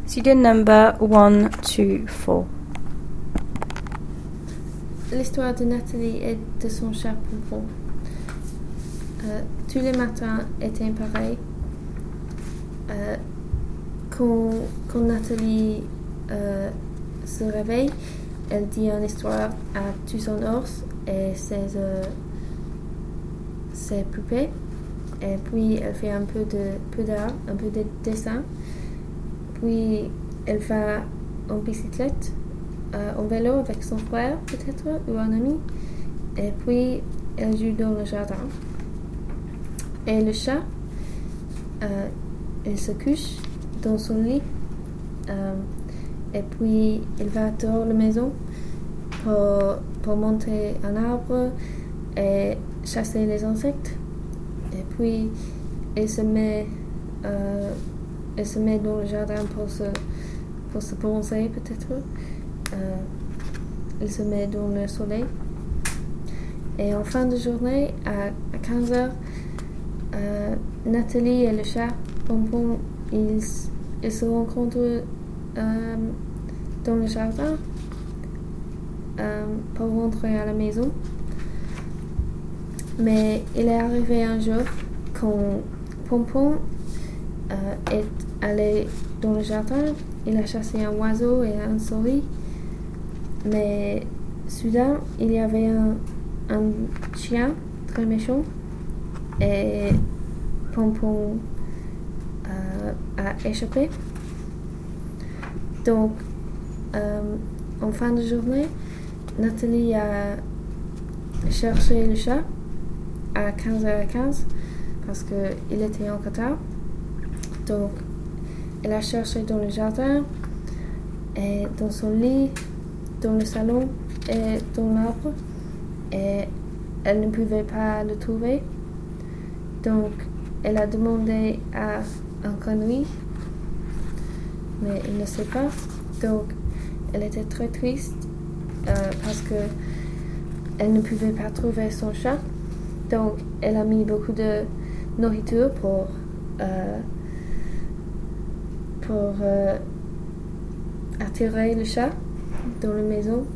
Student number 124. L'histoire de Nathalie et de son chat Pompon. Tous les matins étaient pareils. Quand Nathalie se réveille, elle dit une histoire à tout son ours et ses poupées. Et puis elle fait un peu d'art, un peu de dessin. Puis elle va en bicyclette, en vélo avec son frère peut-être ou un ami. Et puis elle joue dans le jardin. Et le chat, il se couche dans son lit. Et puis il va dehors de la maison pour monter un arbre et chasser les insectes. Et puis il se met dans le jardin pour se bronzer peut-être. Il se met dans le soleil. Et en fin de journée, à 15h, Nathalie et le chat Pompon, ils se rencontrent dans le jardin pour rentrer à la maison. Mais il est arrivé un jour quand Pompon est allé dans le jardin. Il a chassé un oiseau et un souris. Mais soudain, il y avait un chien très méchant. Et Pompon a échappé. Donc, en fin de journée, Nathalie a cherché le chat à 15h15 parce qu'il était en retard. Donc, elle a cherché dans le jardin, et dans son lit, dans le salon et dans l'arbre. Et elle ne pouvait pas le trouver. Donc, elle a demandé à un grenouille, mais il ne sait pas. Donc, elle était très triste parce que elle ne pouvait pas trouver son chat. Donc, elle a mis beaucoup de nourriture pour attirer le chat dans la maison.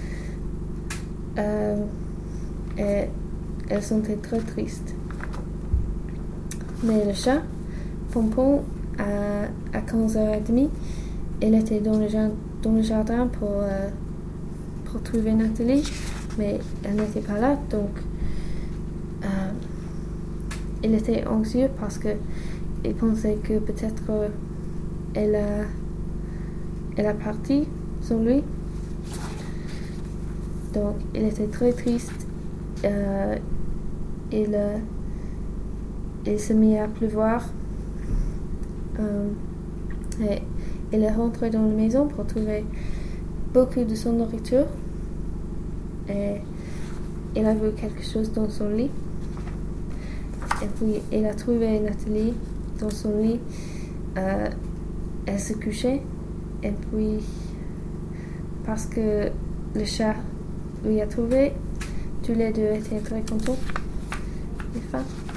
Et elle sentait très triste. Mais le chat, Pompon, à 15h30, il était dans le jardin pour trouver Nathalie, mais elle n'était pas là, donc il était anxieux parce qu'il pensait que peut-être elle a parti sans lui. Donc il était très triste. Il se mit à pleuvoir. Et il est rentré dans la maison pour trouver beaucoup de son nourriture. Et il a vu quelque chose dans son lit. Et puis il a trouvé Nathalie dans son lit. Elle se couchait. Et puis, parce que le chat lui a trouvé, tous les deux étaient très contents. Et fin.